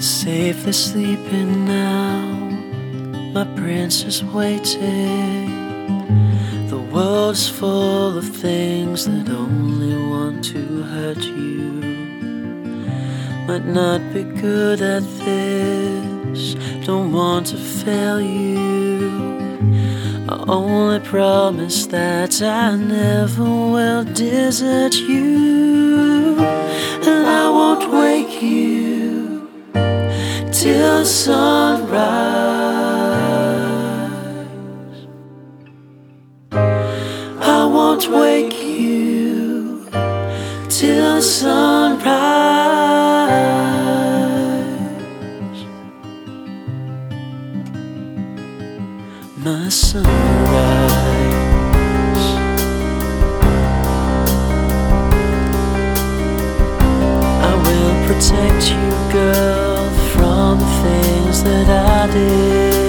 Safely sleeping now, my prince is waiting. The world's full of things that only want to hurt you. Might not be good at this, don't want to fail you. I only promise that I never will desert you. And I won't wake you till sunrise. I won't wake you till sunrise. My sunrise. I will protect you, girl, from the things that I did.